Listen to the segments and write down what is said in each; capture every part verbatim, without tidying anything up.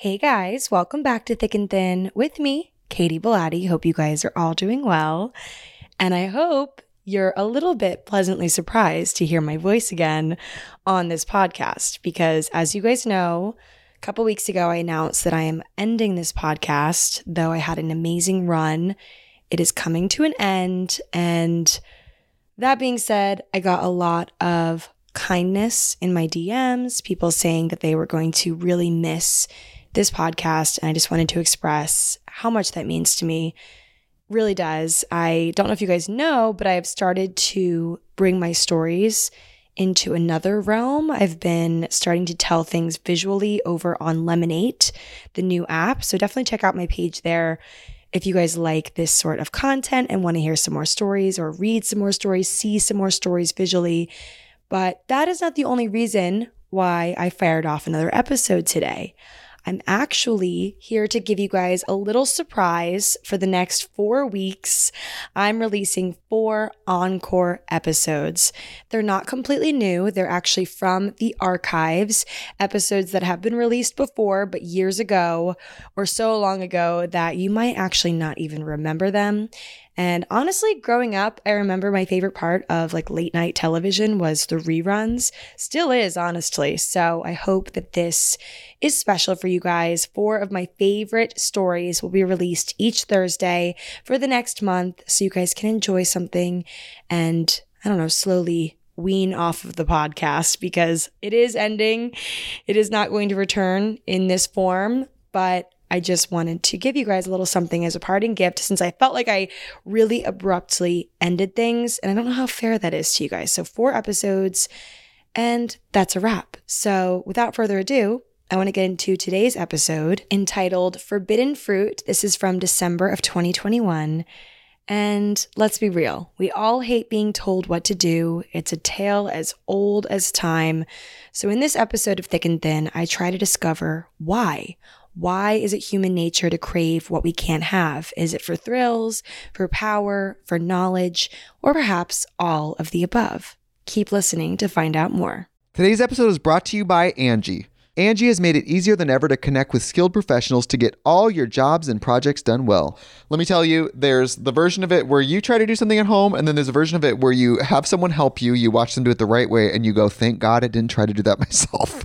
Hey guys, welcome back to Thick and Thin with me, Katie Bellotti. Hope you guys are all doing well. And I hope you're a little bit pleasantly surprised to hear my voice again on this podcast because as you guys know, a couple weeks ago I announced that I am ending this podcast, though I had an amazing run. It is coming to an end, and that being said, I got a lot of kindness in my D Ms, people saying that they were going to really miss this podcast, and I just wanted to express how much that means to me. Really does. I don't know if you guys know, but I have started to bring my stories into another realm. I've been starting to tell things visually over on Lemonade, the new app. So definitely check out my page there if you guys like this sort of content and want to hear some more stories or read some more stories, see some more stories visually. But that is not the only reason why I fired off another episode today. I'm actually here to give you guys a little surprise. For the next four weeks, I'm releasing four encore episodes. They're not completely new. They're actually from the archives, episodes that have been released before, but years ago or so long ago that you might actually not even remember them. And honestly, growing up, I remember my favorite part of like late night television was the reruns. Still is, honestly. So I hope that this is special for you guys. Four of my favorite stories will be released each Thursday for the next month so you guys can enjoy something and, I don't know, slowly wean off of the podcast because it is ending. It is not going to return in this form, but I just wanted to give you guys a little something as a parting gift since I felt like I really abruptly ended things, and I don't know how fair that is to you guys. So four episodes, and that's a wrap. So without further ado, I want to get into today's episode entitled Forbidden Fruit. This is from December of twenty twenty-one. And let's be real, we all hate being told what to do. It's a tale as old as time. So in this episode of Thick and Thin, I try to discover why. Why is it human nature to crave what we can't have? Is it for thrills, for power, for knowledge, or perhaps all of the above? Keep listening to find out more. Today's episode is brought to you by Angie. Angie has made it easier than ever to connect with skilled professionals to get all your jobs and projects done well. Let me tell you, there's the version of it where you try to do something at home, and then there's a version of it where you have someone help you, you watch them do it the right way, and you go, thank God I didn't try to do that myself.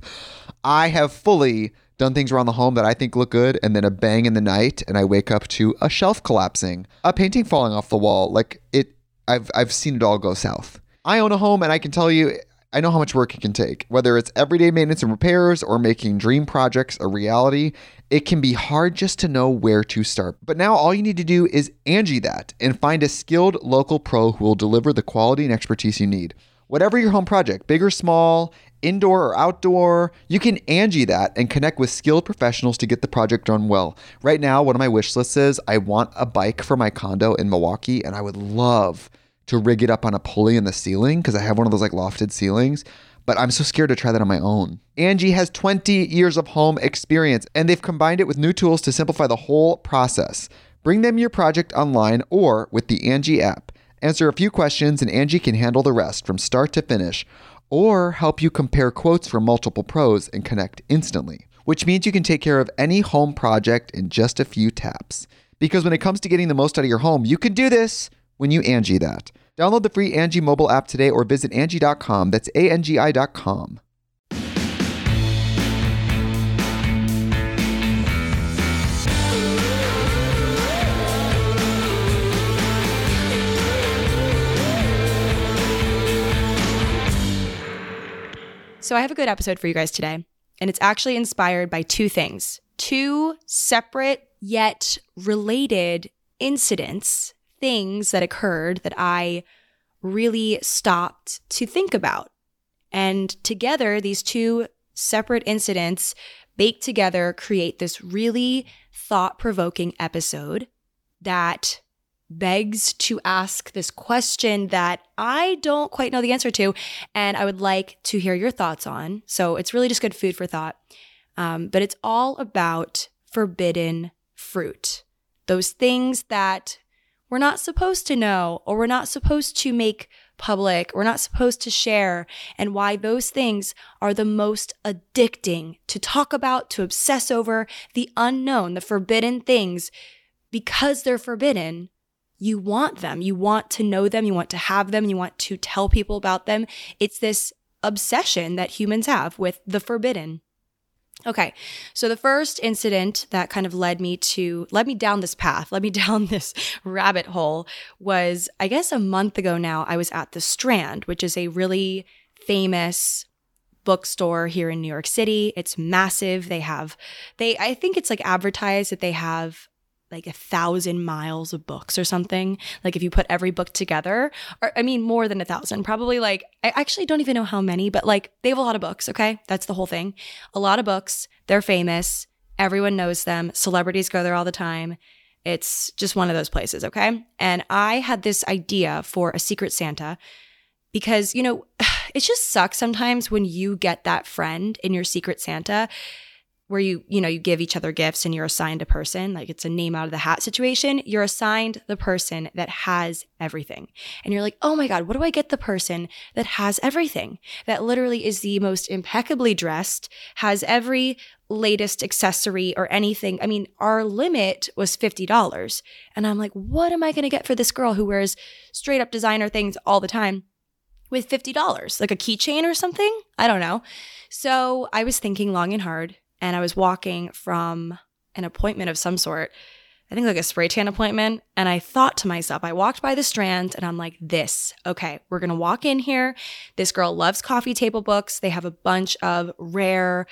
I have fully done things around the home that I think look good, and then a bang in the night, and I wake up to a shelf collapsing, a painting falling off the wall. Like it, I've I've seen it all go south. I own a home, and I can tell you, I know how much work it can take. Whether it's everyday maintenance and repairs or making dream projects a reality, it can be hard just to know where to start. But now all you need to do is Angie that and find a skilled local pro who will deliver the quality and expertise you need. Whatever your home project, big or small, indoor or outdoor, you can Angie that and connect with skilled professionals to get the project done well. Right now, one of my wish lists is I want a bike for my condo in Milwaukee, and I would love to rig it up on a pulley in the ceiling because I have one of those like lofted ceilings, but I'm so scared to try that on my own. Angie has twenty years of home experience, and they've combined it with new tools to simplify the whole process. Bring them your project online or with the Angie app. Answer a few questions and Angie can handle the rest from start to finish, or help you compare quotes from multiple pros and connect instantly, which means you can take care of any home project in just a few taps. Because when it comes to getting the most out of your home, you can do this when you Angie that. Download the free Angie mobile app today or visit Angie dot com. That's A N G I dot com. So I have a good episode for you guys today, and it's actually inspired by two things. Two separate yet related incidents, things that occurred that I really stopped to think about. And together, these two separate incidents baked together create this really thought-provoking episode that begs to ask this question that I don't quite know the answer to, and I would like to hear your thoughts on. So it's really just good food for thought. Um, but it's all about forbidden fruit. Those things that we're not supposed to know or we're not supposed to make public, we're not supposed to share, and why those things are the most addicting to talk about, to obsess over, the unknown, the forbidden things. Because they're forbidden, you want them. You want to know them. You want to have them. You want to tell people about them. It's this obsession that humans have with the forbidden. Okay, so the first incident that kind of led me to, led me down this path, led me down this rabbit hole was, I guess a month ago now, I was at the Strand, which is a really famous bookstore here in New York City. It's massive. They have, they, I think it's like advertised that they have like a thousand miles of books or something. Like if you put every book together, or I mean, more than a thousand, probably like, I actually don't even know how many, but like they have a lot of books. Okay. That's the whole thing. A lot of books. They're famous. Everyone knows them. Celebrities go there all the time. It's just one of those places. Okay. And I had this idea for a Secret Santa because, you know, it just sucks sometimes when you get that friend in your Secret Santa where you, you know, you give each other gifts and you're assigned a person, like it's a name out of the hat situation. You're assigned the person that has everything. And you're like, oh my God, what do I get the person that has everything? That literally is the most impeccably dressed, has every latest accessory or anything. I mean, our limit was fifty dollars. And I'm like, what am I going to get for this girl who wears straight up designer things all the time with fifty dollars? Like a keychain or something? I don't know. So I was thinking long and hard. And I was walking from an appointment of some sort, I think like a spray tan appointment. And I thought to myself, I walked by the Strand and I'm like, this, okay, we're going to walk in here. This girl loves coffee table books. They have a bunch of rare,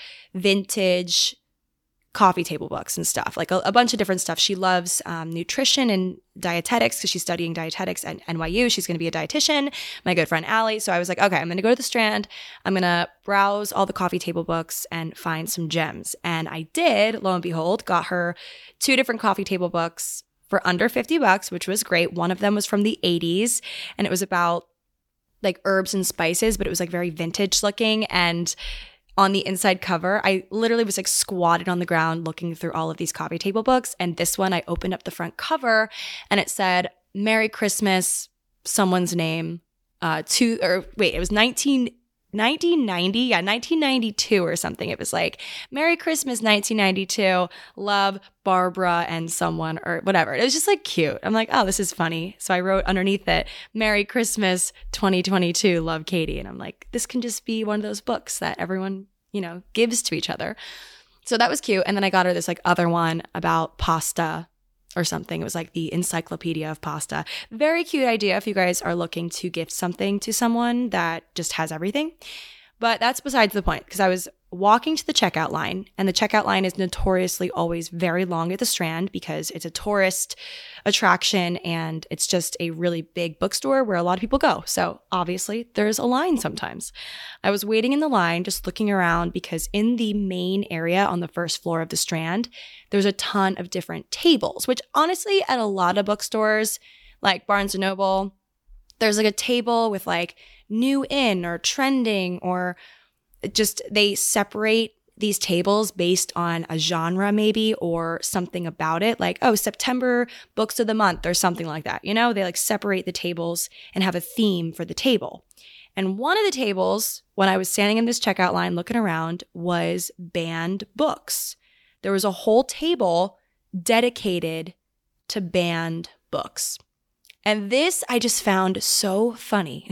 vintage coffee table books and stuff, like a, a bunch of different stuff. She loves um, nutrition and dietetics because she's studying dietetics at N Y U. She's going to be a dietitian, my good friend Allie. So I was like, okay, I'm going to go to the Strand. I'm going to browse all the coffee table books and find some gems. And I did, lo and behold, got her two different coffee table books for under fifty bucks, which was great. One of them was from the eighties and it was about like herbs and spices, but it was like very vintage looking. And on the inside cover, I literally was like squatted on the ground looking through all of these coffee table books. And this one, I opened up the front cover and it said, Merry Christmas, someone's name, uh, to, or wait, it was nineteen, nineteen ninety, yeah, nineteen ninety-two or something. It was like, Merry Christmas, nineteen ninety-two, love Barbara and someone or whatever. It was just like cute. I'm like, oh, this is funny. So I wrote underneath it, Merry Christmas, twenty twenty-two, love Katie. And I'm like, this can just be one of those books that everyone, you know, gives to each other. So that was cute. And then I got her this like other one about pasta or something. It was like the Encyclopedia of Pasta. Very cute idea if you guys are looking to gift something to someone that just has everything. But that's besides the point because I was walking to the checkout line and the checkout line is notoriously always very long at the Strand because it's a tourist attraction and it's just a really big bookstore where a lot of people go. So obviously there's a line sometimes. I was waiting in the line just looking around because in the main area on the first floor of the Strand, there's a ton of different tables, which honestly at a lot of bookstores like Barnes and Noble, there's like a table with like new in or trending or just they separate these tables based on a genre maybe or something about it, like, oh, September books of the month or something like that. You know, they like separate the tables and have a theme for the table. And one of the tables, when I was standing in this checkout line looking around, was banned books. There was a whole table dedicated to banned books. And this I just found so funny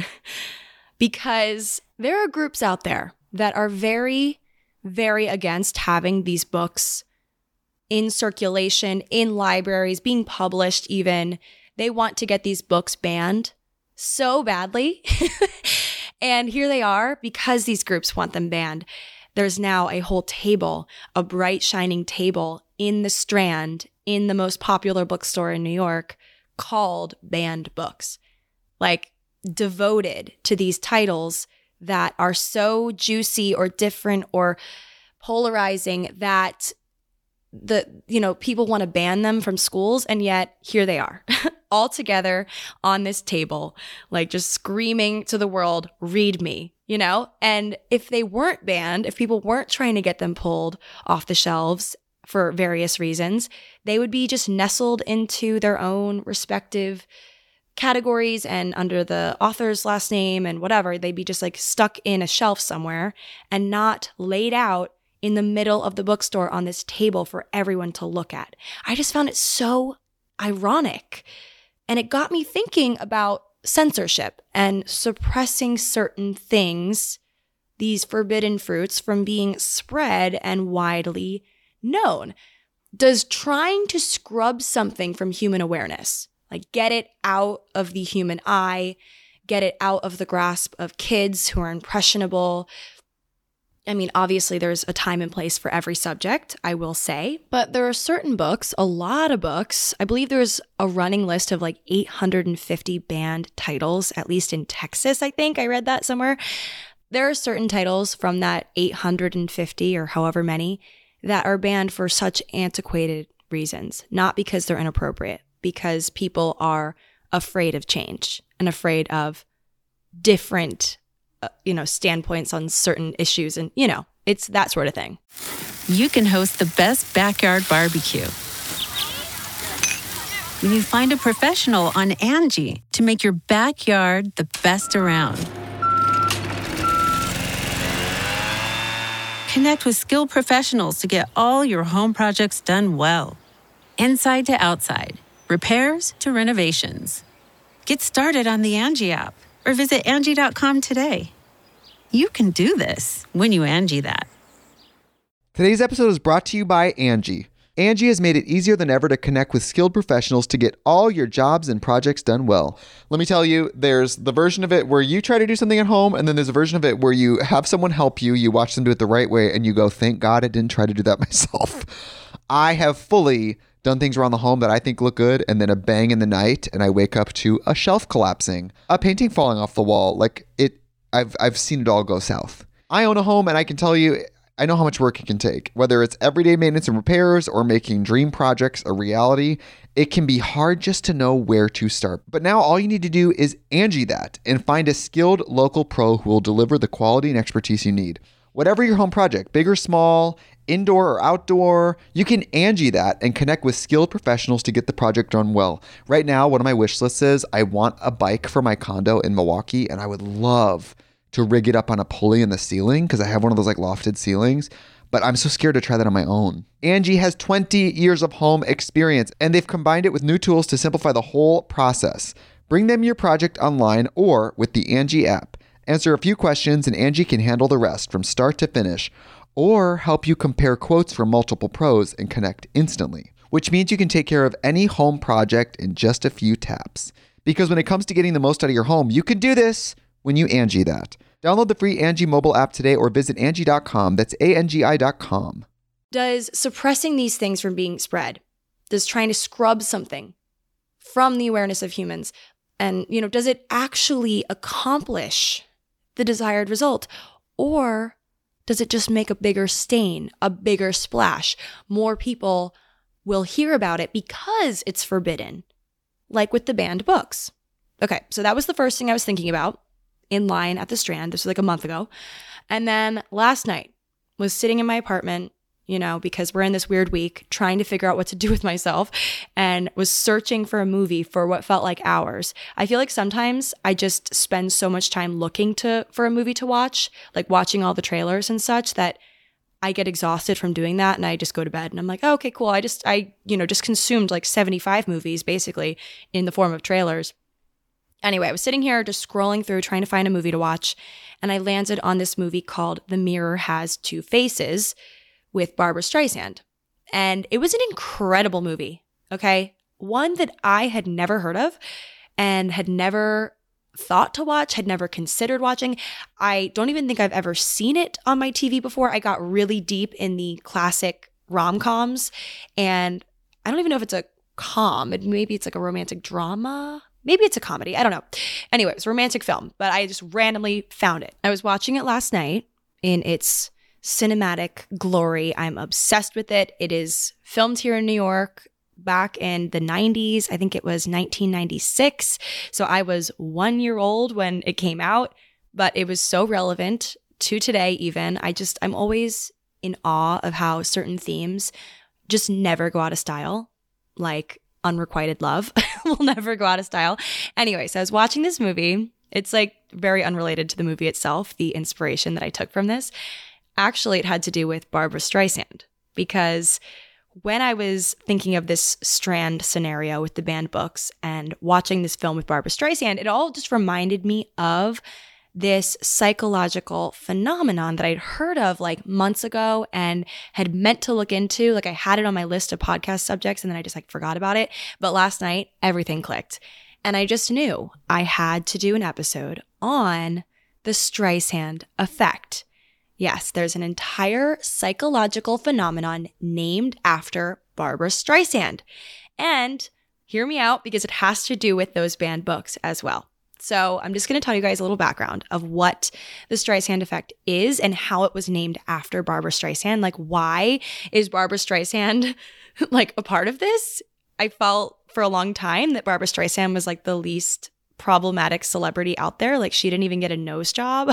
because there are groups out there that are very, very against having these books in circulation, in libraries, being published even. They want to get these books banned so badly. And here they are because these groups want them banned. There's now a whole table, a bright shining table in the Strand, in the most popular bookstore in New York, called Banned Books. Like devoted to these titles that are so juicy or different or polarizing that the, you know, people want to ban them from schools. And yet here they are all together on this table, like just screaming to the world, read me, you know? And if they weren't banned, if people weren't trying to get them pulled off the shelves for various reasons, they would be just nestled into their own respective categories and under the author's last name and whatever. They'd be just like stuck in a shelf somewhere and not laid out in the middle of the bookstore on this table for everyone to look at. I just found it so ironic. And it got me thinking about censorship and suppressing certain things, these forbidden fruits, from being spread and widely known. Does trying to scrub something from human awareness, like get it out of the human eye, get it out of the grasp of kids who are impressionable? I mean, obviously there's a time and place for every subject, I will say, but there are certain books, a lot of books. I believe there's a running list of like eight hundred fifty banned titles, at least in Texas, I think. I read that somewhere. There are certain titles from that eight hundred fifty or however many that are banned for such antiquated reasons, not because they're inappropriate, because people are afraid of change and afraid of different, uh, you know, standpoints on certain issues. And, you know, it's that sort of thing. You can host the best backyard barbecue when you find a professional on Angie to make your backyard the best around. Connect with skilled professionals to get all your home projects done well. Inside to outside, repairs to renovations. Get started on the Angie app or visit Angie dot com today. You can do this when you Angie that. Today's episode is brought to you by Angie. Angie has made it easier than ever to connect with skilled professionals to get all your jobs and projects done well. Let me tell you, there's the version of it where you try to do something at home, and then there's a version of it where you have someone help you, you watch them do it the right way, and you go, thank God I didn't try to do that myself. I have fully done things around the home that I think look good, and then a bang in the night, and I wake up to a shelf collapsing, a painting falling off the wall. Like it, I've I've seen it all go south. I own a home, and I can tell you, I know how much work it can take. Whether it's everyday maintenance and repairs or making dream projects a reality, it can be hard just to know where to start. But now all you need to do is Angie that and find a skilled local pro who will deliver the quality and expertise you need. Whatever your home project, big or small, indoor or outdoor, you can Angie that and connect with skilled professionals to get the project done well. Right now, one of my wish lists is I want a bike for my condo in Milwaukee, and I would love to rig it up on a pulley in the ceiling because I have one of those like lofted ceilings, but I'm so scared to try that on my own. Angie has twenty years of home experience, and they've combined it with new tools to simplify the whole process. Bring them your project online or with the Angie app. Answer a few questions and Angie can handle the rest from start to finish, or help you compare quotes from multiple pros and connect instantly, which means you can take care of any home project in just a few taps. Because when it comes to getting the most out of your home, you can do this when you Angie that. Download the free Angie mobile app today or visit Angie dot com. That's A N G I dot com. Does suppressing these things from being spread, does trying to scrub something from the awareness of humans, and, you know, does it actually accomplish the desired result? Or does it just make a bigger stain, a bigger splash? More people will hear about it because it's forbidden, like with the banned books. Okay, so that was the first thing I was thinking about in line at the Strand. This was like a month ago. And then last night was sitting in my apartment, you know, because we're in this weird week, trying to figure out what to do with myself, and was searching for a movie for what felt like hours. I feel like sometimes I just spend so much time looking to for a movie to watch, like watching all the trailers and such, that I get exhausted from doing that and I just go to bed and I'm like, oh, okay, cool. I just, I, you know, just consumed like seventy-five movies basically in the form of trailers. Anyway, I was sitting here just scrolling through trying to find a movie to watch, and I landed on this movie called The Mirror Has Two Faces with Barbra Streisand. And it was an incredible movie, okay? One that I had never heard of and had never thought to watch, had never considered watching. I don't even think I've ever seen it on my T V before. I got really deep in the classic rom-coms, and I don't even know if it's a com. Maybe it's like a romantic drama. Maybe it's a comedy. I don't know. Anyway, it was a romantic film, but I just randomly found it. I was watching it last night in its cinematic glory. I'm obsessed with it. It is filmed here in New York back in the nineties. I think it was nineteen ninety-six. So I was one year old when it came out, but it was so relevant to today even. I just, I'm always in awe of how certain themes just never go out of style. Like unrequited love will never go out of style. Anyway, so I was watching this movie. It's like very unrelated to the movie itself, the inspiration that I took from this. Actually, it had to do with Barbra Streisand, because when I was thinking of this Strand scenario with the banned books and watching this film with Barbra Streisand, it all just reminded me of this psychological phenomenon that I'd heard of like months ago and had meant to look into. Like I had it on my list of podcast subjects and then I just like forgot about it. But last night, everything clicked. And I just knew I had to do an episode on the Streisand effect. Yes, there's an entire psychological phenomenon named after Barbra Streisand. And hear me out, because it has to do with those banned books as well. So I'm just going to tell you guys a little background of what the Streisand effect is and how it was named after Barbra Streisand. Like, why is Barbra Streisand like a part of this? I felt for a long time that Barbra Streisand was like the least problematic celebrity out there. Like she didn't even get a nose job.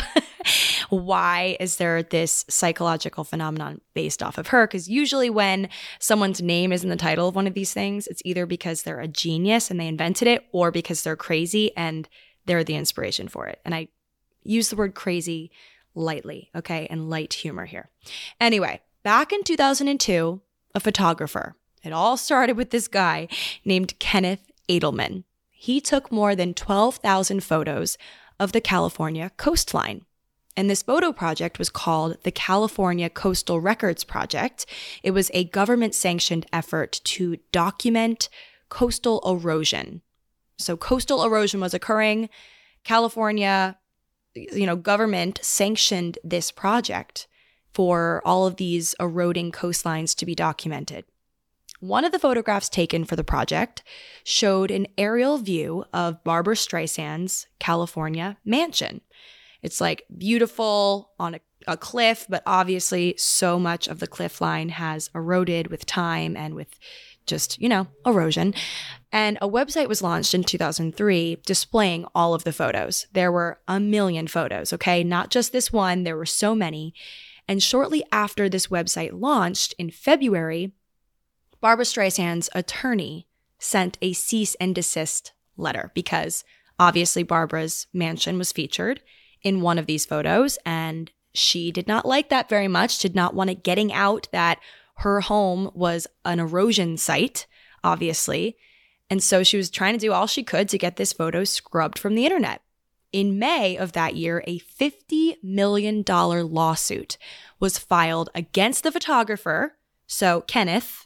Why is there this psychological phenomenon based off of her? Because usually when someone's name is in the title of one of these things, it's either because they're a genius and they invented it, or because they're crazy and they're the inspiration for it. And I use the word crazy lightly, okay? And light humor here. Anyway, back in two thousand two, a photographer, it all started with this guy named Kenneth Edelman. He took more than twelve thousand photos of the California coastline. And this photo project was called the California Coastal Records Project. It was a government-sanctioned effort to document coastal erosion. So coastal erosion was occurring. California, you know, government sanctioned this project for all of these eroding coastlines to be documented. One of the photographs taken for the project showed an aerial view of Barbra Streisand's California mansion. It's like beautiful on a, a cliff, but obviously so much of the cliff line has eroded with time and with just, you know, erosion. And a website was launched in two thousand three displaying all of the photos. There were a million photos, okay? Not just this one, there were so many. And shortly after this website launched in February, Barbra Streisand's attorney sent a cease and desist letter because obviously Barbra's mansion was featured in one of these photos, and she did not like that very much, did not want it getting out that her home was an erosion site, obviously. And so she was trying to do all she could to get this photo scrubbed from the internet. In May of that year, a fifty million dollars lawsuit was filed against the photographer, so Kenneth,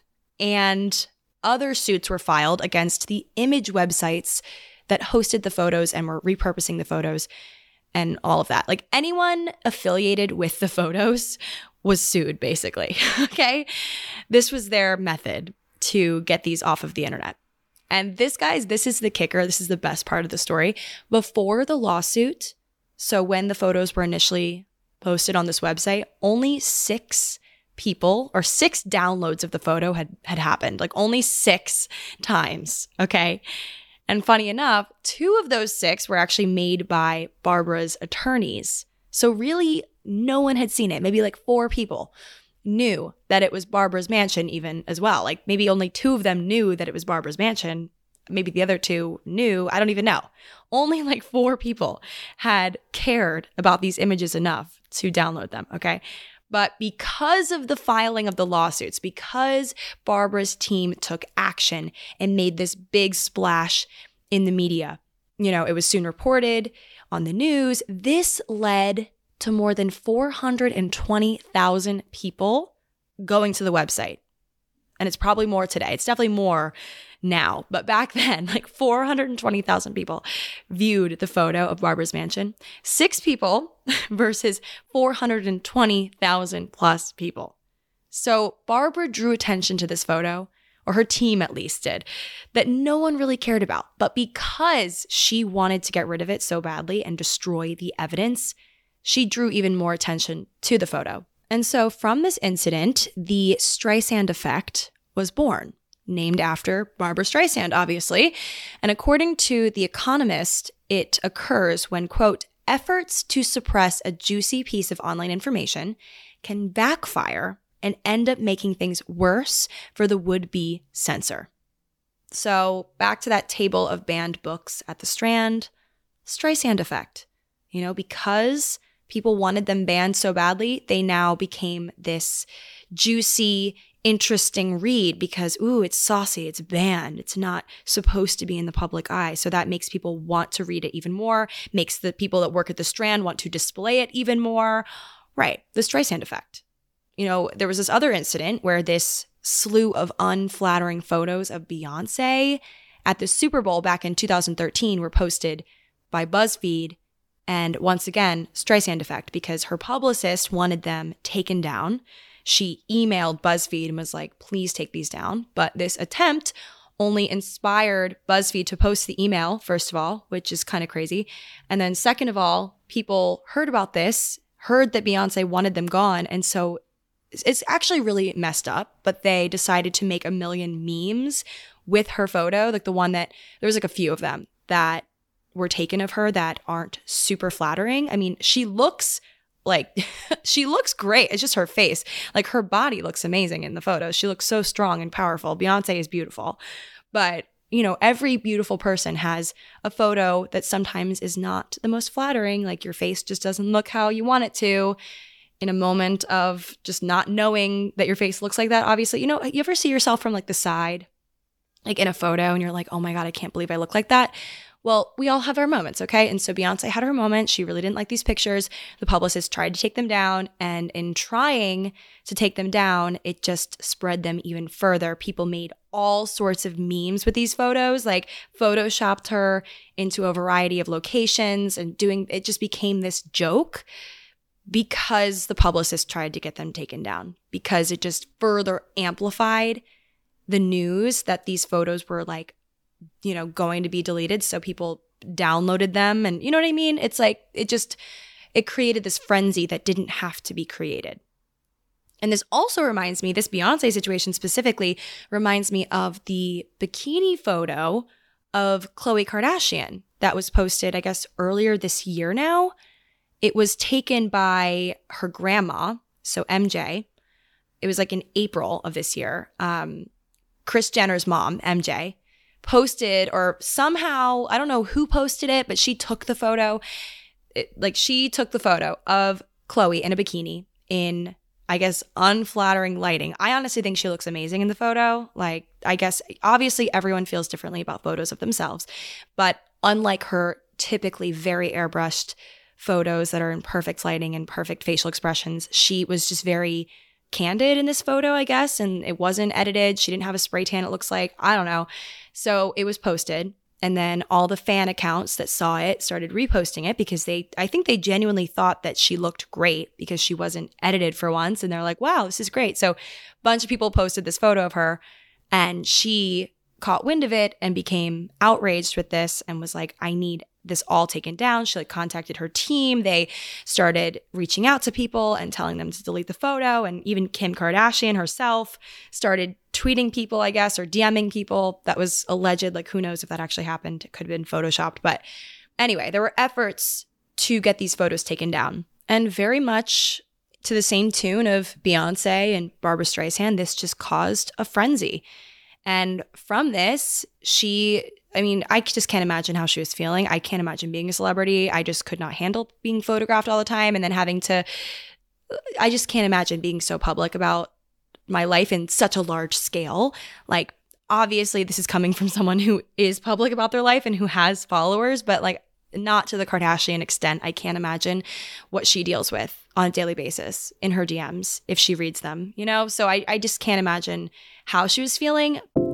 and other suits were filed against the image websites that hosted the photos and were repurposing the photos and all of that. Like anyone affiliated with the photos was sued, basically, okay? This was their method to get these off of the internet. And this, guys, this is the kicker. This is the best part of the story. Before the lawsuit, so when the photos were initially posted on this website, only six people or six downloads of the photo had, had happened, like only six times, okay? And funny enough, two of those six were actually made by Barbra's attorneys. So really, no one had seen it. Maybe like four people knew that it was Barbra's mansion even as well. Like maybe only two of them knew that it was Barbra's mansion. Maybe the other two knew. I don't even know. Only like four people had cared about these images enough to download them, okay? But because of the filing of the lawsuits, because Barbra's team took action and made this big splash in the media, you know, it was soon reported on the news. This led to more than four hundred twenty thousand people going to the website. And it's probably more today. It's definitely more now. But back then, like four hundred twenty thousand people viewed the photo of Barbra's mansion. Six people versus four hundred twenty thousand plus people. So Barbra drew attention to this photo, or her team at least did, that no one really cared about. But because she wanted to get rid of it so badly and destroy the evidence, she drew even more attention to the photo. And so from this incident, the Streisand effect was born, named after Barbra Streisand, obviously. And according to The Economist, it occurs when, quote, efforts to suppress a juicy piece of online information can backfire and end up making things worse for the would-be censor. So back to that table of banned books at the Strand, Streisand effect. You know, because people wanted them banned so badly, they now became this juicy, interesting read because, ooh, it's saucy, it's banned, it's not supposed to be in the public eye. So that makes people want to read it even more, makes the people that work at the Strand want to display it even more. Right, the Streisand effect. You know, there was this other incident where this slew of unflattering photos of Beyonce at the Super Bowl back in two thousand thirteen were posted by BuzzFeed. And once again, Streisand effect, because her publicist wanted them taken down. She emailed BuzzFeed and was like, please take these down. But this attempt only inspired BuzzFeed to post the email, first of all, which is kind of crazy. And then second of all, people heard about this, heard that Beyonce wanted them gone. And so it's actually really messed up, but they decided to make a million memes with her photo. Like the one that, there was like a few of them that were taken of her that aren't super flattering. I mean, she looks like, she looks great. It's just her face. Like her body looks amazing in the photos. She looks so strong and powerful. Beyonce is beautiful. But, you know, every beautiful person has a photo that sometimes is not the most flattering. Like your face just doesn't look how you want it to. In a moment of just not knowing that your face looks like that, obviously, you know, you ever see yourself from like the side, like in a photo and you're like, oh my God, I can't believe I look like that. Well, we all have our moments, okay? And so Beyonce had her moment. She really didn't like these pictures. The publicist tried to take them down. And in trying to take them down, it just spread them even further. People made all sorts of memes with these photos, like photoshopped her into a variety of locations and doing, it just became this joke. Because the publicist tried to get them taken down, because it just further amplified the news that these photos were like, you know, going to be deleted. So people downloaded them and you know what I mean? It's like, it just, it created this frenzy that didn't have to be created. And this also reminds me, this Beyonce situation specifically reminds me of the bikini photo of Khloe Kardashian that was posted, I guess, earlier this year now. It was taken by her grandma, so M J. It was like in April of this year. Um, Kris Jenner's mom, M J, posted, or somehow, I don't know who posted it, but she took the photo. It, like she took the photo of Khloe in a bikini in, I guess, unflattering lighting. I honestly think she looks amazing in the photo. Like, I guess, obviously everyone feels differently about photos of themselves. But unlike her typically very airbrushed photos that are in perfect lighting and perfect facial expressions, she was just very candid in this photo, I guess, and it wasn't edited. She didn't have a spray tan, it looks like. I don't know. So it was posted, and then all the fan accounts that saw it started reposting it because they, I think they genuinely thought that she looked great because she wasn't edited for once, and they're like, wow, this is great. So a bunch of people posted this photo of her, and she caught wind of it and became outraged with this and was like, I need this all taken down. She like contacted her team. They started reaching out to people and telling them to delete the photo. And even Kim Kardashian herself started tweeting people, I guess, or DMing people. That was alleged. Like, who knows if that actually happened? It could have been photoshopped. But anyway, there were efforts to get these photos taken down. And very much to the same tune of Beyonce and Barbra Streisand, this just caused a frenzy. And from this, she, I mean, I just can't imagine how she was feeling. I can't imagine being a celebrity. I just could not handle being photographed all the time and then having to, I just can't imagine being so public about my life in such a large scale. Like, obviously, this is coming from someone who is public about their life and who has followers, but like, not to the Kardashian extent. I can't imagine what she deals with on a daily basis in her D Ms if she reads them, you know? So I, I just can't imagine how she was feeling.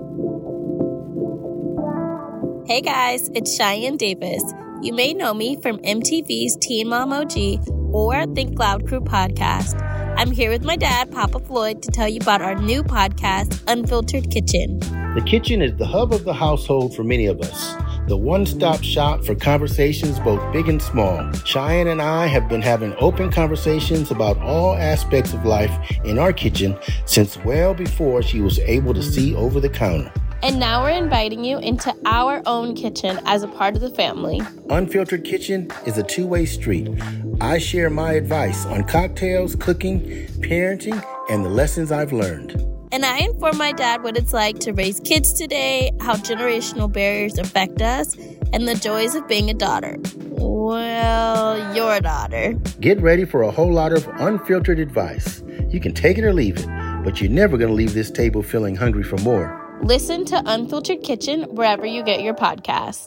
Hey guys, it's Cheyenne Davis. You may know me from M T V's Teen Mom O G or Think Loud Crew podcast. I'm here with my dad, Papa Floyd, to tell you about our new podcast, Unfiltered Kitchen. The kitchen is the hub of the household for many of us. The one-stop shop for conversations both big and small. Cheyenne and I have been having open conversations about all aspects of life in our kitchen since well before she was able to see over the counter. And now we're inviting you into our own kitchen as a part of the family. Unfiltered Kitchen is a two-way street. I share my advice on cocktails, cooking, parenting, and the lessons I've learned. And I informed my dad what it's like to raise kids today, how generational barriers affect us, and the joys of being a daughter. Well, your daughter. Get ready for a whole lot of unfiltered advice. You can take it or leave it, but you're never going to leave this table feeling hungry for more. Listen to Unfiltered Kitchen wherever you get your podcasts.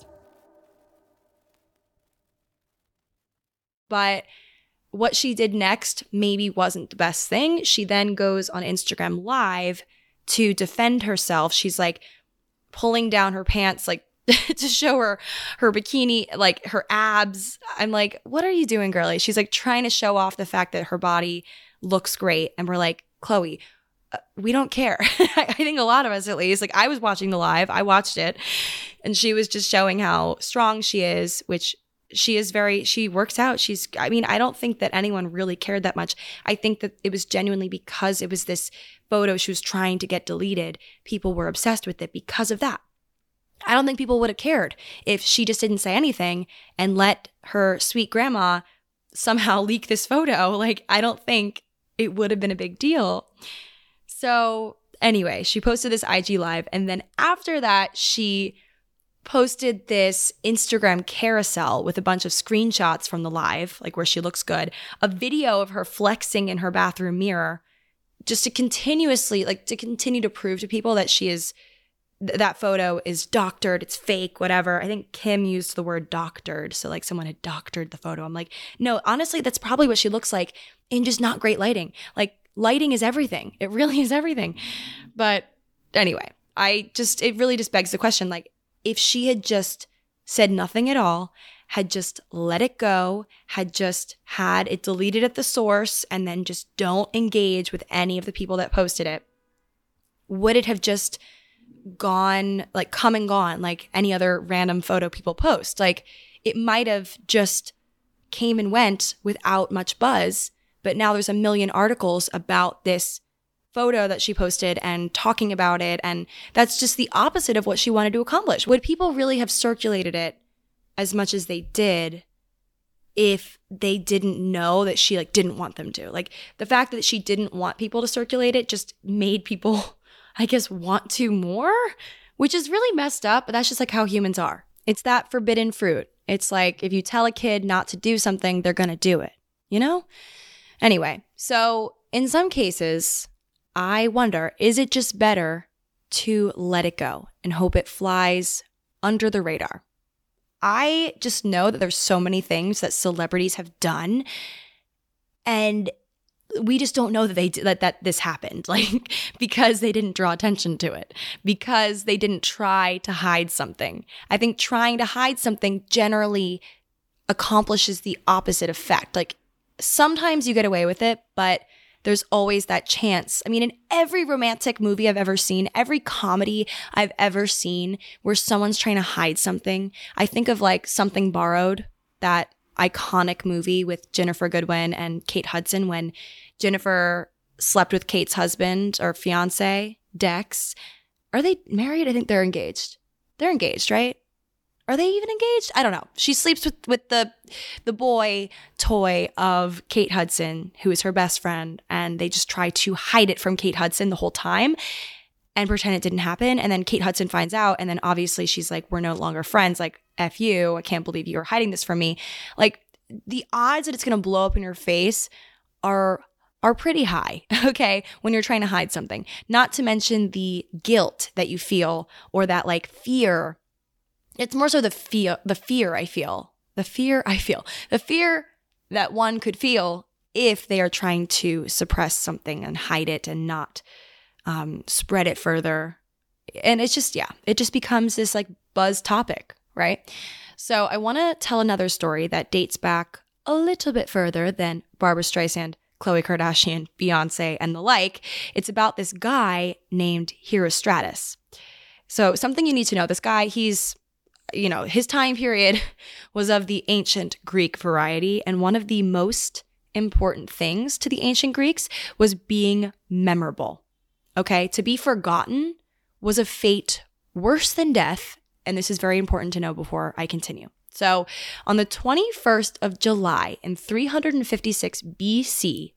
But what she did next maybe wasn't the best thing. She then goes on Instagram Live to defend herself. She's like pulling down her pants, like to show her her bikini, like her abs. I'm like, what are you doing, girlie? She's like trying to show off the fact that her body looks great. And we're like, Chloe, uh, we don't care. I think a lot of us, at least, like I was watching the live, I watched it, and she was just showing how strong she is, which she is very, she works out. She's, I mean, I don't think that anyone really cared that much. I think that it was genuinely because it was this photo she was trying to get deleted. People were obsessed with it because of that. I don't think people would have cared if she just didn't say anything and let her sweet grandma somehow leak this photo. Like, I don't think it would have been a big deal. So anyway, she posted this I G Live, and then after that, she posted this Instagram carousel with a bunch of screenshots from the live, like where she looks good, a video of her flexing in her bathroom mirror, just to continuously, like to continue to prove to people that she is, th- that photo is doctored, it's fake, whatever. I think Kim used the word doctored, so like someone had doctored the photo. I'm like, no, honestly, that's probably what she looks like in just not great lighting. Like, lighting is everything. It really is everything. But anyway, I just, it really just begs the question, like, if she had just said nothing at all, had just let it go, had just had it deleted at the source, and then just don't engage with any of the people that posted it, would it have just gone, like come and gone, like any other random photo people post? Like, it might have just came and went without much buzz, but now there's a million articles about this photo that she posted and talking about it, and that's just the opposite of what she wanted to accomplish. Would people really have circulated it as much as they did if they didn't know that she like didn't want them to? Like, the fact that she didn't want people to circulate it just made people, I guess, want to more, which is really messed up, but that's just like how humans are. It's that forbidden fruit. It's like if you tell a kid not to do something, they're gonna do it, you know? Anyway, so in some cases, I wonder, is it just better to let it go and hope it flies under the radar? I just know that there's so many things that celebrities have done, and we just don't know that they that, that this happened, like, because they didn't draw attention to it, because they didn't try to hide something. I think trying to hide something generally accomplishes the opposite effect. Like, sometimes you get away with it, but there's always that chance. I mean, in every romantic movie I've ever seen, every comedy I've ever seen where someone's trying to hide something, I think of like Something Borrowed, that iconic movie with Ginnifer Goodwin and Kate Hudson, when Jennifer slept with Kate's husband or fiance, Dex. Are they married? I think they're engaged. They're engaged, right? Are they even engaged? I don't know. She sleeps with, with the the boy toy of Kate Hudson, who is her best friend, and they just try to hide it from Kate Hudson the whole time and pretend it didn't happen. And then Kate Hudson finds out, and then obviously she's like, we're no longer friends. Like, F you. I can't believe you are hiding this from me. Like, the odds that it's going to blow up in your face are are pretty high, okay, when you're trying to hide something. Not to mention the guilt that you feel, or that like fear. It's more so the fear, the fear I feel, the fear I feel, the fear that one could feel if they are trying to suppress something and hide it and not um, spread it further. And it's just, yeah, it just becomes this like buzz topic, right? So I want to tell another story that dates back a little bit further than Barbra Streisand, Khloe Kardashian, Beyonce, and the like. It's about this guy named Herostratus. So something you need to know, this guy, he's, you know, his time period was of the ancient Greek variety, and one of the most important things to the ancient Greeks was being memorable. Okay, to be forgotten was a fate worse than death, and this is very important to know before I continue. So, on the twenty-first of July in three hundred fifty-six B C,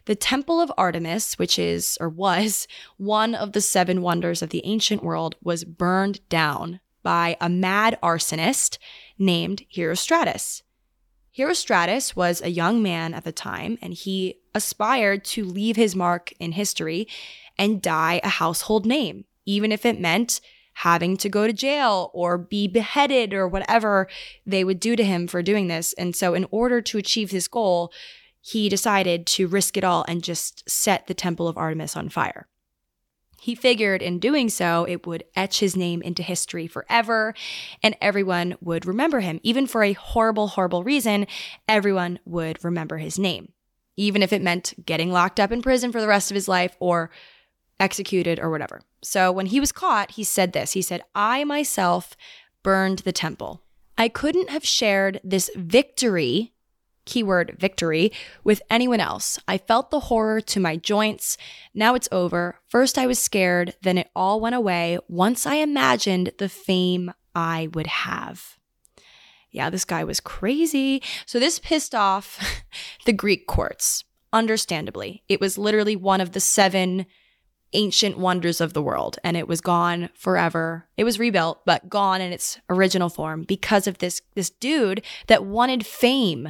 The Temple of Artemis, which is or was one of the seven wonders of the ancient world, was burned down by a mad arsonist named Herostratus. Herostratus was a young man at the time, and he aspired to leave his mark in history and die a household name, even if it meant having to go to jail or be beheaded or whatever they would do to him for doing this. And so in order to achieve his goal, he decided to risk it all and just set the Temple of Artemis on fire. He figured in doing so, it would etch his name into history forever, and everyone would remember him. Even for a horrible, horrible reason, everyone would remember his name, even if it meant getting locked up in prison for the rest of his life or executed or whatever. So when he was caught, he said this. He said, "I myself burned the temple. I couldn't have shared this victory," keyword victory, "with anyone else. I felt the horror to my joints. Now it's over. First I was scared, then it all went away once I imagined the fame I would have." Yeah, this guy was crazy. So this pissed off the Greek courts, understandably. It was literally one of the seven ancient wonders of the world, and it was gone forever. It was rebuilt, but gone in its original form because of this, this dude that wanted fame.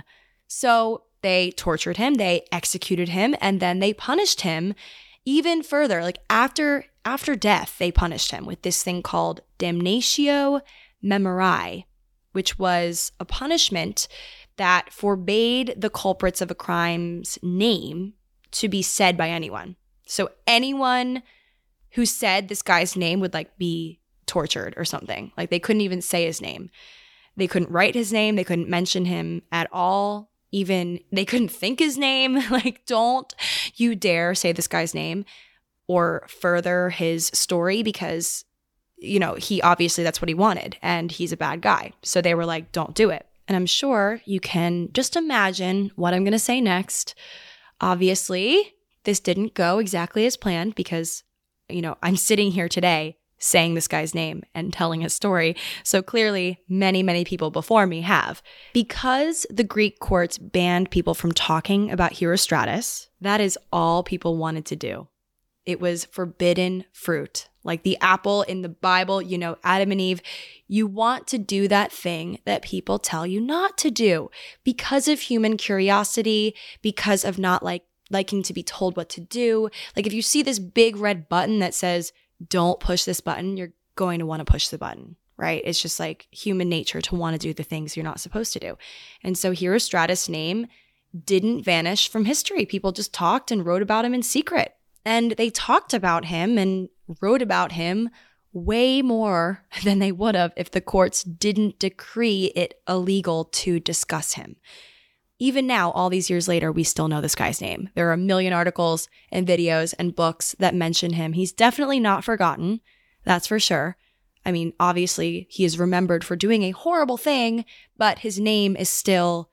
So they tortured him, they executed him, and then they punished him even further. Like after after death, they punished him with this thing called damnatio memoriae, which was a punishment that forbade the culprits of a crime's name to be said by anyone. So anyone who said this guy's name would like be tortured or something. Like they couldn't even say his name. They couldn't write his name. They couldn't mention him at all. Even they couldn't think his name. Like, don't you dare say this guy's name or further his story because, you know, he obviously that's what he wanted and he's a bad guy. So they were like, don't do it. And I'm sure you can just imagine what I'm going to say next. Obviously, this didn't go exactly as planned because, you know, I'm sitting here today saying this guy's name and telling his story. So clearly many, many people before me have. Because the Greek courts banned people from talking about Herostratus, that is all people wanted to do. It was forbidden fruit. Like the apple in the Bible, you know, Adam and Eve, you want to do that thing that people tell you not to do because of human curiosity, because of not like liking to be told what to do. Like if you see this big red button that says, don't push this button, you're going to want to push the button, right? It's just like human nature to want to do the things you're not supposed to do. And so Herostratus' name didn't vanish from history. People just talked and wrote about him in secret. And they talked about him and wrote about him way more than they would have if the courts didn't decree it illegal to discuss him. Even now, all these years later, we still know this guy's name. There are a million articles and videos and books that mention him. He's definitely not forgotten, that's for sure. I mean, obviously, he is remembered for doing a horrible thing, but his name is still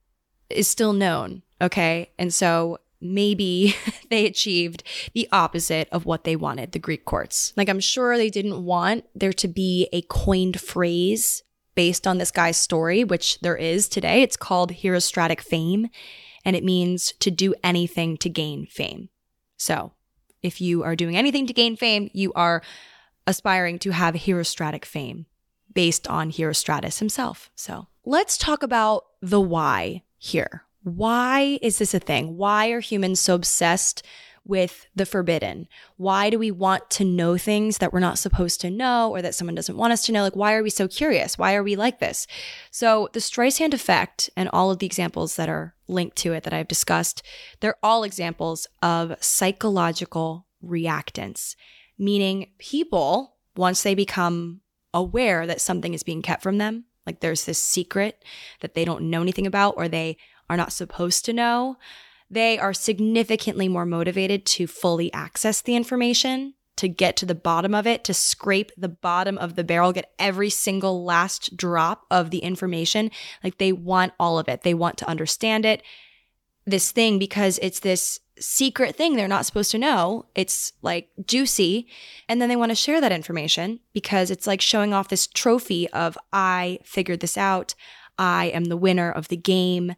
is still known, okay? And so maybe they achieved the opposite of what they wanted, the Greek courts. Like, I'm sure they didn't want there to be a coined phrase based on this guy's story, which there is today. It's called Herostratic fame, and it means to do anything to gain fame. So if you are doing anything to gain fame, you are aspiring to have Herostratic fame based on Herostratus himself. So let's talk about the why here. Why is this a thing? Why are humans so obsessed with the forbidden? Why do we want to know things that we're not supposed to know or that someone doesn't want us to know? Like, why are we so curious? Why are we like this? So the Streisand effect and all of the examples that are linked to it that I've discussed, they're all examples of psychological reactance, meaning people, once they become aware that something is being kept from them, like there's this secret that they don't know anything about or they are not supposed to know, they are significantly more motivated to fully access the information, to get to the bottom of it, to scrape the bottom of the barrel, get every single last drop of the information. Like they want all of it. They want to understand it, this thing, because it's this secret thing they're not supposed to know. It's like juicy. And then they want to share that information because it's like showing off this trophy of, I figured this out. I am the winner of the game.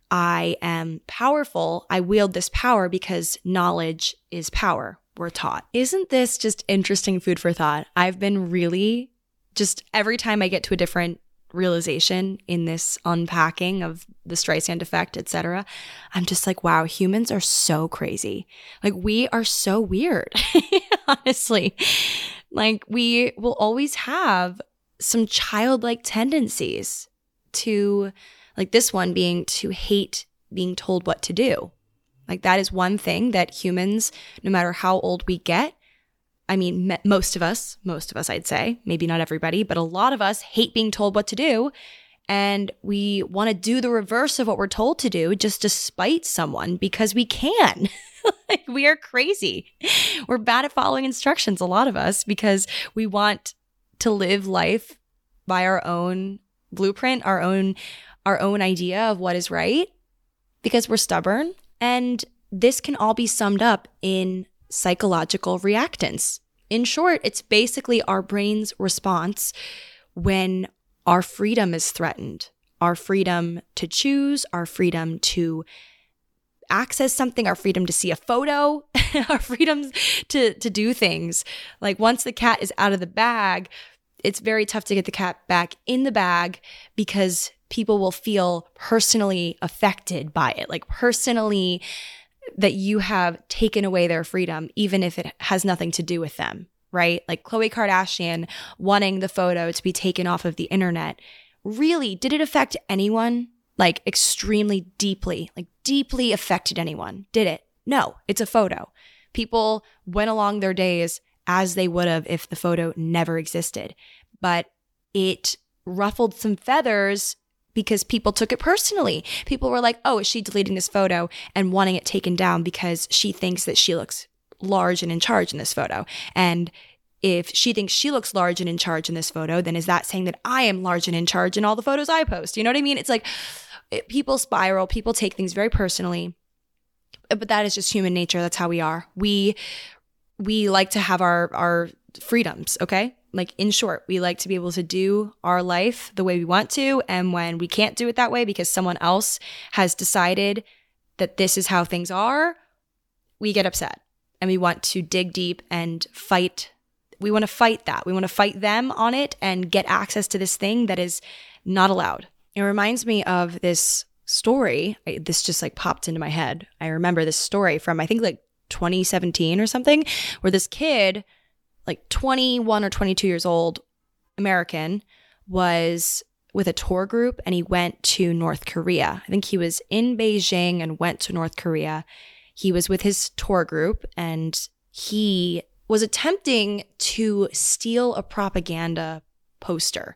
I am powerful. I wield this power because knowledge is power, we're taught. Isn't this just interesting food for thought? I've been really just every time I get to a different realization in this unpacking of the Streisand effect, et cetera, I'm just like, wow, humans are so crazy. Like, we are so weird, honestly. Like, we will always have some childlike tendencies to, like this one being to hate being told what to do. Like, that is one thing that humans, no matter how old we get, I mean, most of us, most of us, I'd say, maybe not everybody, but a lot of us hate being told what to do. And we want to do the reverse of what we're told to do just to spite someone because we can. Like, we are crazy. We're bad at following instructions, a lot of us, because we want to live life by our own blueprint, our own, our own idea of what is right, because we're stubborn. And this can all be summed up in psychological reactance. In short, it's basically our brain's response when our freedom is threatened, our freedom to choose, our freedom to access something, our freedom to see a photo, our freedoms to, to do things. Like, once the cat is out of the bag, it's very tough to get the cat back in the bag because people will feel personally affected by it, like personally that you have taken away their freedom, even if it has nothing to do with them, right? Like Khloe Kardashian wanting the photo to be taken off of the internet. Really, did it affect anyone? Like, extremely deeply, like deeply affected anyone? Did it? No, it's a photo. People went along their days as they would have if the photo never existed. But it ruffled some feathers because people took it personally. People were like, oh, is she deleting this photo and wanting it taken down because she thinks that she looks large and in charge in this photo? And if she thinks she looks large and in charge in this photo, then is that saying that I am large and in charge in all the photos I post? You know what I mean? It's like it, people spiral, people take things very personally. But that is just human nature. That's how we are. We we like to have our our freedoms, okay? Like, in short, we like to be able to do our life the way we want to. And when we can't do it that way because someone else has decided that this is how things are, we get upset and we want to dig deep and fight. We want to fight that. We want to fight them on it and get access to this thing that is not allowed. It reminds me of this story. I, this just like popped into my head. I remember this story from, I think, like twenty seventeen or something, where this kid, like twenty-one or twenty-two years old, American, was with a tour group and he went to North Korea. I think he was in Beijing and went to North Korea. He was with his tour group and he was attempting to steal a propaganda poster.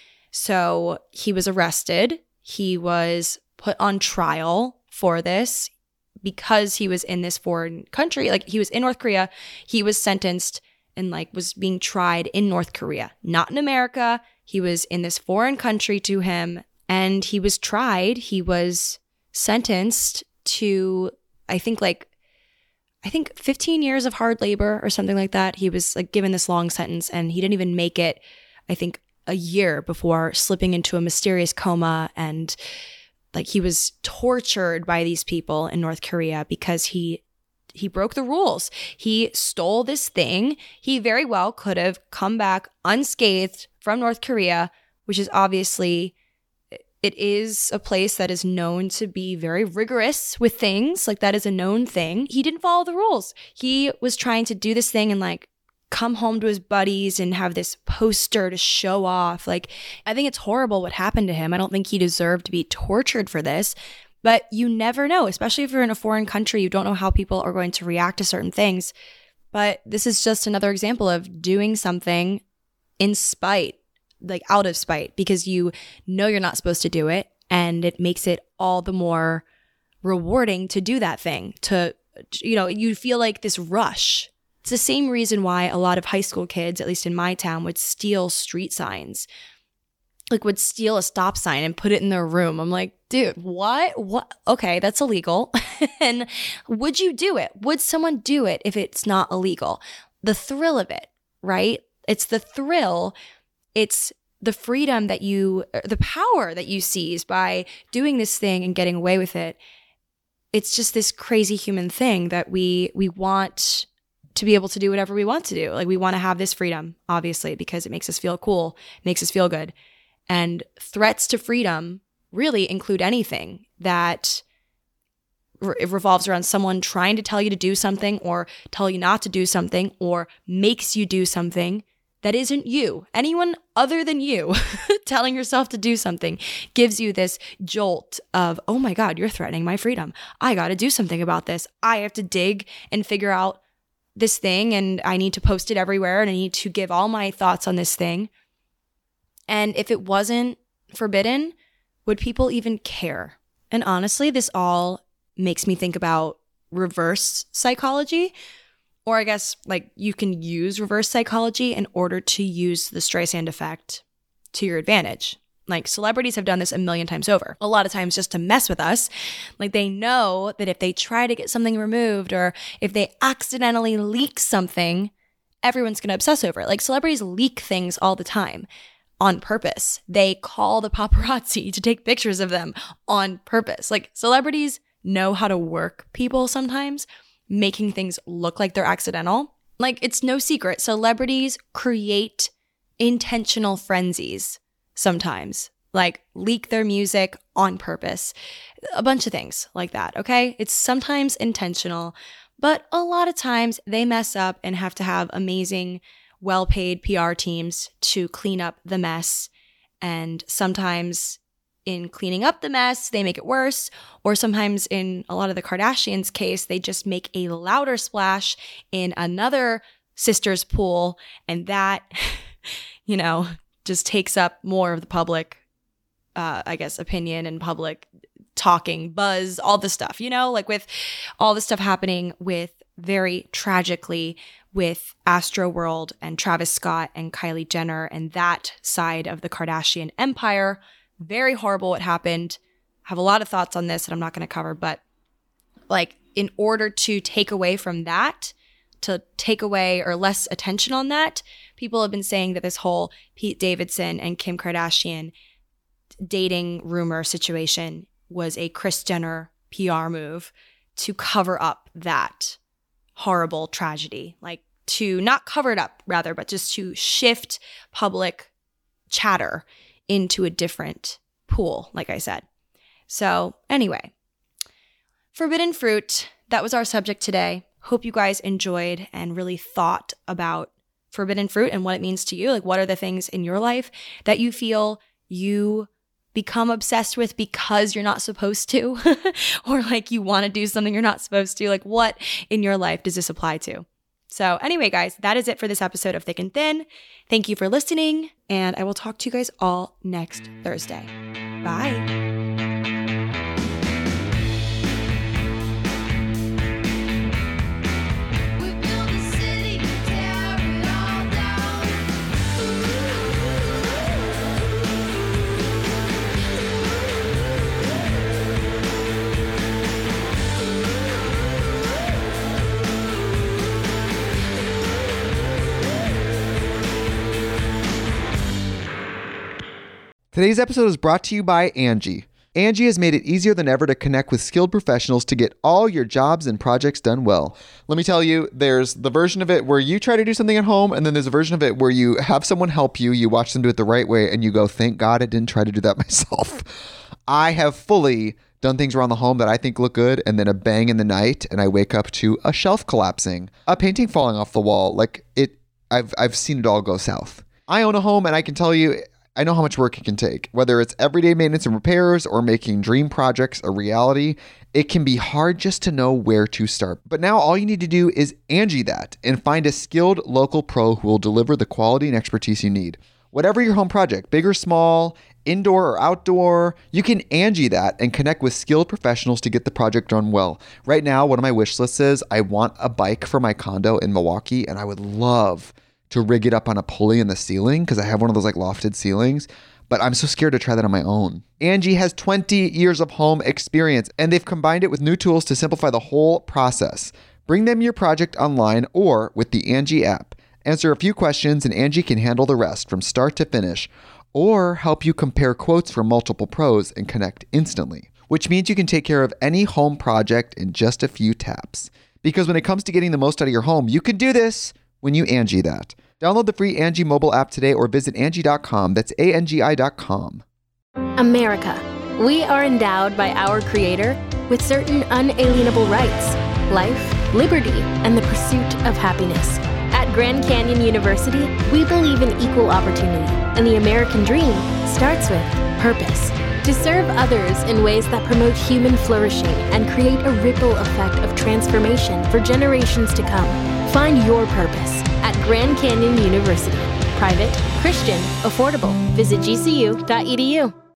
So he was arrested. He was put on trial for this because he was in this foreign country. Like, he was in North Korea. He was sentenced and like was being tried in North Korea, not in America. He was in this foreign country to him and he was tried. He was sentenced to, I think like, I think fifteen years of hard labor or something like that. He was like given this long sentence and he didn't even make it, I think, a year before slipping into a mysterious coma. And like, he was tortured by these people in North Korea because he He broke the rules. He stole this thing. He very well could have come back unscathed from North Korea, which is obviously, it is a place that is known to be very rigorous with things. Like, that is a known thing. He didn't follow the rules. He was trying to do this thing and like come home to his buddies and have this poster to show off. Like, I think it's horrible what happened to him. I don't think he deserved to be tortured for this. But you never know, especially if you're in a foreign country, you don't know how people are going to react to certain things. But this is just another example of doing something in spite, like out of spite, because you know you're not supposed to do it. And it makes it all the more rewarding to do that thing, to, you know, you feel like this rush. It's the same reason why a lot of high school kids, at least in my town, would steal street signs. Like, would steal a stop sign and put it in their room. I'm like, dude, what? What? Okay, that's illegal. And would you do it? Would someone do it if it's not illegal? The thrill of it, right? It's the thrill. It's the freedom that you, the power that you seize by doing this thing and getting away with it, it's just this crazy human thing that we we want to be able to do whatever we want to do. Like we want to have this freedom, obviously, because it makes us feel cool, makes us feel good. And threats to freedom really include anything that re- it revolves around someone trying to tell you to do something or tell you not to do something or makes you do something that isn't you. Anyone other than you telling yourself to do something gives you this jolt of, oh my God, you're threatening my freedom. I got to do something about this. I have to dig and figure out this thing, and I need to post it everywhere, and I need to give all my thoughts on this thing. And if it wasn't forbidden, would people even care? And honestly, this all makes me think about reverse psychology. Or I guess like you can use reverse psychology in order to use the Streisand effect to your advantage. Like celebrities have done this a million times over. A lot of times just to mess with us. Like they know that if they try to get something removed or if they accidentally leak something, everyone's going to obsess over it. Like celebrities leak things all the time on purpose. They call the paparazzi to take pictures of them on purpose. Like celebrities know how to work people sometimes, making things look like they're accidental. Like it's no secret. Celebrities create intentional frenzies sometimes, like leak their music on purpose, a bunch of things like that. Okay. It's sometimes intentional, but a lot of times they mess up and have to have amazing, well-paid P R teams to clean up the mess. And sometimes in cleaning up the mess, they make it worse. Or sometimes in a lot of the Kardashians' case, they just make a louder splash in another sister's pool. And that, you know, just takes up more of the public, uh, I guess, opinion and public talking, buzz, all the stuff, you know, like with all the stuff happening with very tragically with Astroworld and Travis Scott and Kylie Jenner and that side of the Kardashian empire. Very horrible what happened. I have a lot of thoughts on this that I'm not going to cover, but like in order to take away from that, to take away or less attention on that, people have been saying that this whole Pete Davidson and Kim Kardashian dating rumor situation was a Kris Jenner P R move to cover up that horrible tragedy. Like to not cover it up, rather, but just to shift public chatter into a different pool, like I said. So anyway, forbidden fruit, that was our subject today. Hope you guys enjoyed and really thought about forbidden fruit and what it means to you. Like what are the things in your life that you feel you become obsessed with because you're not supposed to? Or like you want to do something you're not supposed to? Like what in your life does this apply to? So anyway, guys, that is it for this episode of Thick and Thin. Thank you for listening, and I will talk to you guys all next Thursday. Bye. Today's episode is brought to you by Angie. Angie has made it easier than ever to connect with skilled professionals to get all your jobs and projects done well. Let me tell you, there's the version of it where you try to do something at home, and then there's a version of it where you have someone help you, you watch them do it the right way, and you go, thank God I didn't try to do that myself. I have fully done things around the home that I think look good, and then a bang in the night, and I wake up to a shelf collapsing, a painting falling off the wall. Like it, I've I've seen it all go south. I own a home, and I can tell you, I know how much work it can take. Whether it's everyday maintenance and repairs or making dream projects a reality, it can be hard just to know where to start. But now all you need to do is Angie that and find a skilled local pro who will deliver the quality and expertise you need. Whatever your home project, big or small, indoor or outdoor, you can Angie that and connect with skilled professionals to get the project done well. Right now, one of my wish lists is I want a bike for my condo in Milwaukee, and I would love to rig it up on a pulley in the ceiling because I have one of those like lofted ceilings, but I'm so scared to try that on my own. Angie has twenty years of home experience, and they've combined it with new tools to simplify the whole process. Bring them your project online or with the Angie app. Answer a few questions and Angie can handle the rest from start to finish. or help you compare quotes from multiple pros and connect instantly, which means you can take care of any home project in just a few taps. Because when it comes to getting the most out of your home, you can do this when you Angie that. Download the free Angie mobile app today or visit Angie dot com. That's A N G I dot com. America. We are endowed by our Creator with certain unalienable rights: life, liberty, and the pursuit of happiness. At Grand Canyon University, we believe in equal opportunity, and the American dream starts with purpose. To serve others in ways that promote human flourishing and create a ripple effect of transformation for generations to come. Find your purpose at Grand Canyon University. Private, Christian, affordable. Visit G C U dot E D U.